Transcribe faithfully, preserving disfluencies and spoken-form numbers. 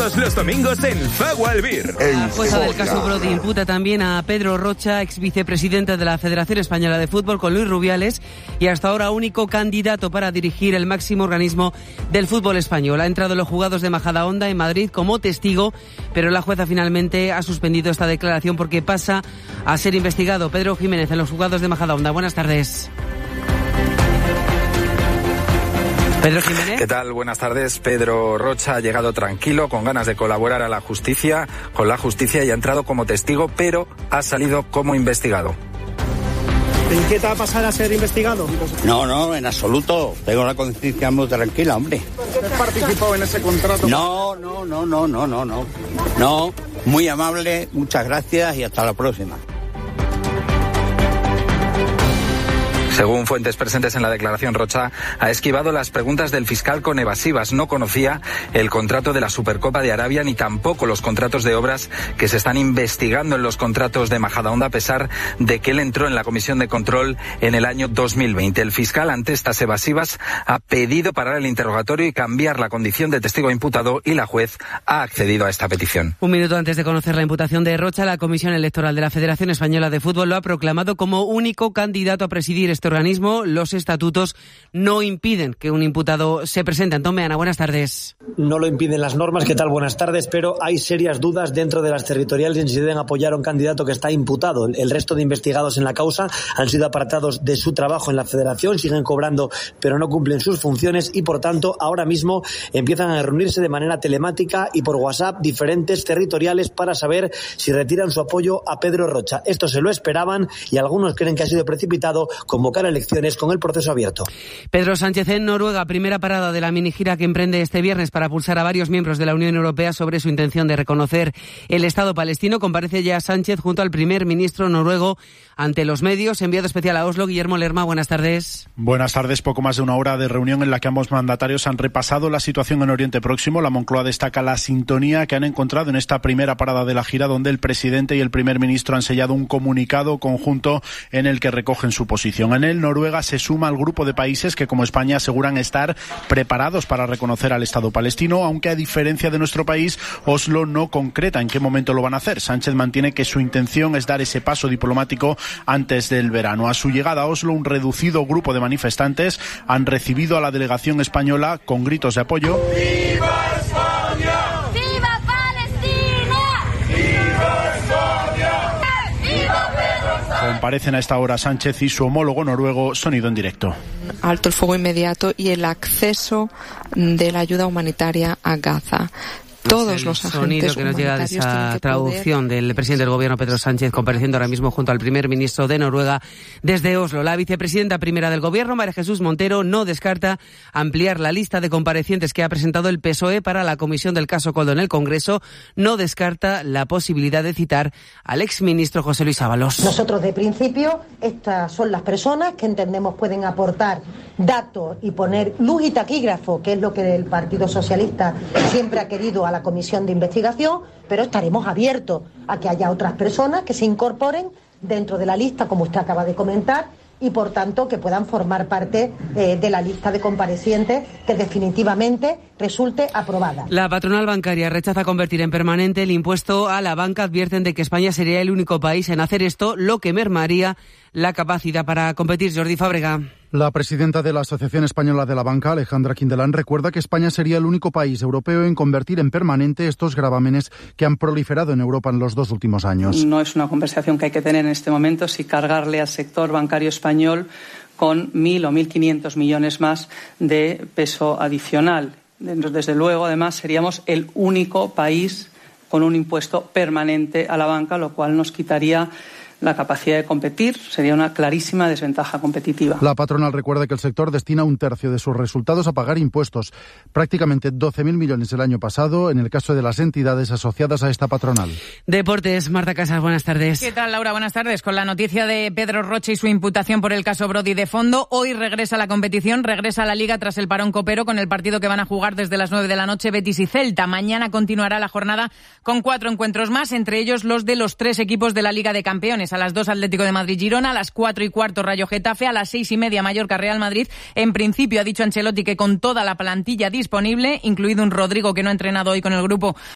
Todos los domingos en Fago Albir. La jueza del caso Brody imputa también a Pedro Rocha, ex vicepresidente de la Federación Española de Fútbol, con Luis Rubiales, y hasta ahora único candidato para dirigir el máximo organismo del fútbol español. Ha entrado en los juzgados de Majadahonda en Madrid como testigo, pero la jueza finalmente ha suspendido esta declaración porque pasa a ser investigado. Pedro Jiménez, en los juzgados de Majadahonda. Buenas tardes. Pedro Jiménez. ¿Qué tal? Buenas tardes. Pedro Rocha ha llegado tranquilo, con ganas de colaborar a la justicia, con la justicia, y ha entrado como testigo, pero ha salido como investigado. ¿Te inquieta pasar a ser investigado? No, no, en absoluto. Tengo la conciencia muy tranquila, hombre. ¿Usted participó en ese contrato? No, no, no, no, no, no, no. No, muy amable, muchas gracias y hasta la próxima. Según fuentes presentes en la declaración, Rocha ha esquivado las preguntas del fiscal con evasivas. No conocía el contrato de la Supercopa de Arabia ni tampoco los contratos de obras que se están investigando en los contratos de Majadahonda, a pesar de que él entró en la comisión de control en el año dos mil veinte. El fiscal, ante estas evasivas, ha pedido parar el interrogatorio y cambiar la condición de testigo imputado, y la juez ha accedido a esta petición. Un minuto antes de conocer la imputación de Rocha, la Comisión Electoral de la Federación Española de Fútbol lo ha proclamado como único candidato a presidir este organismo. Los estatutos no impiden que un imputado se presente. Antón Meana, buenas tardes. No lo impiden las normas. ¿Qué tal? Buenas tardes. Pero hay serias dudas dentro de las territoriales en si deben apoyar a un candidato que está imputado. El resto de investigados en la causa han sido apartados de su trabajo en la Federación, siguen cobrando pero no cumplen sus funciones, y por tanto ahora mismo empiezan a reunirse de manera telemática y por WhatsApp diferentes territoriales para saber si retiran su apoyo a Pedro Rocha. Esto se lo esperaban y algunos creen que ha sido precipitado convocar elecciones con el proceso abierto. Pedro Sánchez en Noruega, primera parada de la minigira que emprende este viernes para pulsar a varios miembros de la Unión Europea sobre su intención de reconocer el Estado palestino. Comparece ya Sánchez junto al primer ministro noruego ante los medios. Enviado especial a Oslo, Guillermo Lerma, buenas tardes. Buenas tardes. Poco más de una hora de reunión en la que ambos mandatarios han repasado la situación en Oriente Próximo. La Moncloa destaca la sintonía que han encontrado en esta primera parada de la gira, donde el presidente y el primer ministro han sellado un comunicado conjunto en el que recogen su posición. En él, Noruega se suma al grupo de países que, como España, aseguran estar preparados para reconocer al Estado palestino, aunque a diferencia de nuestro país, Oslo no concreta en qué momento lo van a hacer. Sánchez mantiene que su intención es dar ese paso diplomático antes del verano. A su llegada a Oslo, un reducido grupo de manifestantes han recibido a la delegación española con gritos de apoyo. ¡Viva España! ¡Viva Palestina! ¡Viva España! ¡Viva Pedro Sánchez! Comparecen a esta hora Sánchez y su homólogo noruego. Sonido en directo. Alto el fuego inmediato y el acceso de la ayuda humanitaria a Gaza. Todos los agentes sonido que nos llega de esa traducción del presidente del gobierno, Pedro Sánchez, compareciendo ahora mismo junto al primer ministro de Noruega desde Oslo. La vicepresidenta primera del gobierno, María Jesús Montero, no descarta ampliar la lista de comparecientes que ha presentado el P S O E para la comisión del caso Coldo en el Congreso. No descarta la posibilidad de citar al exministro José Luis Ábalos. Nosotros, de principio, estas son las personas que entendemos pueden aportar datos y poner luz y taquígrafo, que es lo que el Partido Socialista siempre ha querido a la comisión de investigación, pero estaremos abiertos a que haya otras personas que se incorporen dentro de la lista, como usted acaba de comentar, y por tanto que puedan formar parte eh, de la lista de comparecientes que definitivamente resulte aprobada. La patronal bancaria rechaza convertir en permanente el impuesto a la banca. Advierten de que España sería el único país en hacer esto, lo que mermaría la capacidad para competir. Jordi Fábrega. La presidenta de la Asociación Española de la Banca, Alejandra Quindelán, recuerda que España sería el único país europeo en convertir en permanente estos gravámenes que han proliferado en Europa en los dos últimos años. No es una conversación que hay que tener en este momento si cargarle al sector bancario español con mil o mil quinientos millones más de peso adicional. Desde luego, además, seríamos el único país con un impuesto permanente a la banca, lo cual nos quitaría la capacidad de competir, sería una clarísima desventaja competitiva. La patronal recuerda que el sector destina un tercio de sus resultados a pagar impuestos, prácticamente doce mil millones el año pasado, en el caso de las entidades asociadas a esta patronal. Deportes, Marta Casas, buenas tardes. ¿Qué tal, Laura? Buenas tardes. Con la noticia de Pedro Rocha y su imputación por el caso Brody de fondo, hoy regresa la competición, regresa a la Liga tras el parón copero con el partido que van a jugar desde las nueve de la noche Betis y Celta. Mañana continuará la jornada con cuatro encuentros más, entre ellos los de los tres equipos de la Liga de Campeones. A las dos Atlético de Madrid-Girona, a las cuatro y cuarto Rayo Getafe, a las seis y media Mallorca-Real Madrid. En principio ha dicho Ancelotti que con toda la plantilla disponible, incluido un Rodrigo que no ha entrenado hoy con el grupo